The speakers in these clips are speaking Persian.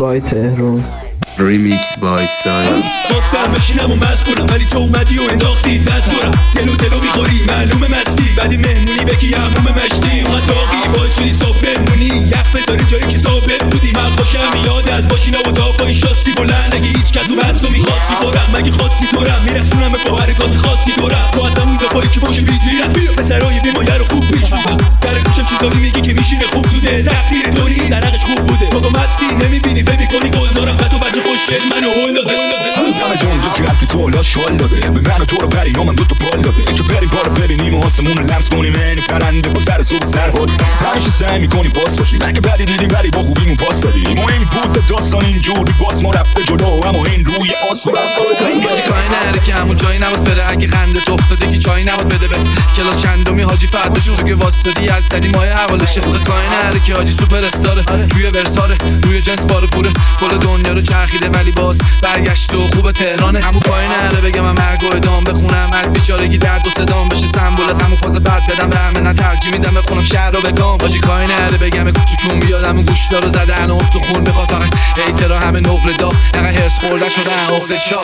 بای تهران. ریمیکس بای سایا. خواستم بشینم و مذکورم ولی تو اومدی و انداختی دستورم. تلو میخوری معلومه مستی بعدی مهمونی بگی هموم مشتی. اومد داغی باز شدی صبح بمونی یخ بذاری جایی که صابت بودی. من خوشم میاد از باشینا و تا پای شاستی بلند اگه هیچ کس اون هست و میخواستی برم مگه خواستی تورم میرسونم به با حرکات خاصی دورم. تو از همون دفایی که باشی بیت میرم پسرای بیمایه رو خوب پیش میبرم. در گوشم چیزایی میگی که میشینه خوب تو دل تقصیر تو نیست زرقش خوب بوده. تو مستی نمیبینی میکنی گلزارم و تو بچه خوشگل منو هول داده. همه جون که رفتی تولا شال داده به من و تو رو وری من دوتا پال داده که بریم بارو ببینیم و آسمون رو لمس کنیم این پرنده با سر صبح سر بود. همیشه سعی میکنیم واس باشیم مگه بدی دیدیم ولی با خوبیمون پاس دادیم. مهم بود داستان اینجوری واس ما رفته جلو اما این روی آسمون کاری نره که همون جایی نباید بره. اگه قندت افتاده که چایی نباید بده به کلاس چندمی حاجی فردا شد تو که واسطادی از قدیم ماه حوالشه. کاری نره که حاجی سوپر استاره توی ورساره روی جنس بار پوره کل دنیا رو چرخیده ولی باز برگشت و خوب تهرانه. همون کاری نره بگم من مرگ و ادام بخونم از بیچارگی درد و صدام بشه سمبل غم و فاز بد بدم به همه. نه ترجیح میدم بخونم شعر رو بگم حاجی. کاری نره بگم تو کون بیادم گوشتا رو زده انا استخون میخواد فقط ایترا همه نقل دا نقا هرس خورده شده عقد چا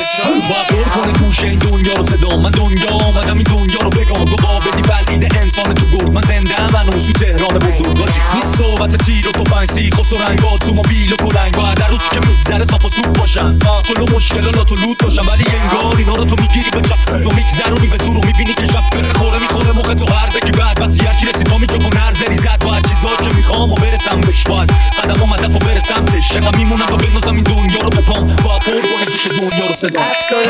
با پر کنه گوشه این دنیا رو صدا. من دنیا آمدم این دنیا رو بگم تو با بدی بلعید انسان تو گرد. من زنده ام من تو تهران بزرگاجی نیست صحبت تیر و تفنگسی خس و رنگ با تو موبیل و کلنگ باید در روزی که میگذره صاف و صوف باشن جلو مشکلات و لود باشن ولی انگار اینا رو تو میگیری به چپ روزو میگذرونی به زور و میبینی که شب خوره میخوره مخ تو هرزه که بعد وقتی هرکی رسید با میکروفون هر زری زد باید چیزا که میخوام و برسم بهش باید قدم و مدف و برسم تش شقا میمونم تا بنازم این دنیا رو به پام تا پر کنه گوش دنیا رو صدا.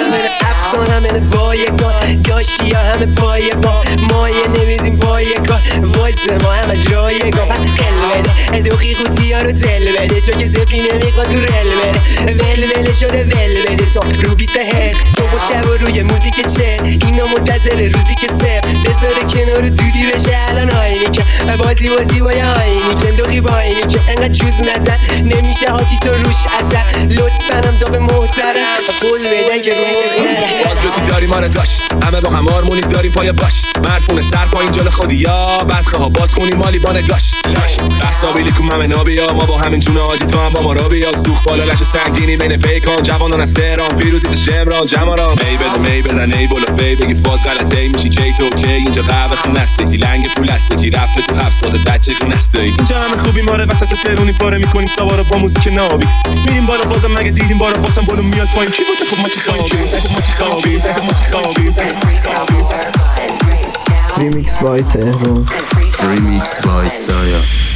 افسانه همه بایگان گاشیا همه پای با مایه نمیدیم پای کار وایس ما همش رایگان. پس قل بده دوخی قوطی ها رو تل بده چون که زفی نمیخواد تو رل بده ول شده ول بده تو رو بیت هر صبح و شب و روی موزیک چه اینا منتظر روزی که سر بذاره کنار دودی بشه الان آینی که بازی با یه آینی که دوخی با آینی که انقدر چوز نزن نمیشه حاجی تو روش اصلا لطفا هم داغ محترم قول بدن که باز رو تو داری مانه داشت همه با هم آرمونی داریم پای باش مردونه سر پایین جل خودی یا بدخه ها باز خونی مالی با نگاش بحثابیلی کم همه نابیا ما با همین جون عادی تو هم با ما را بیا سوخ بالا لش سنگینی بین پیکان جوانان از تهران پیروزی تو شمران جماران می بده می بزن ای بالا فی بگی فاز غلطه ای میشی کی تو کی اینجا قهوه خون است یکی لنگ پول است یکی رفته تو حبس باز بچه خون است اینجا همه خوبی ماره وسط تهرونی پاره میکنیم سوارا با موزیک نابی میریم بالا بازم مگه دیدیم بالا بازم بالا میاد پایین کی بود خب ما چی خوابیم ریمیکس بای تهران. ریمیکس بای سایا.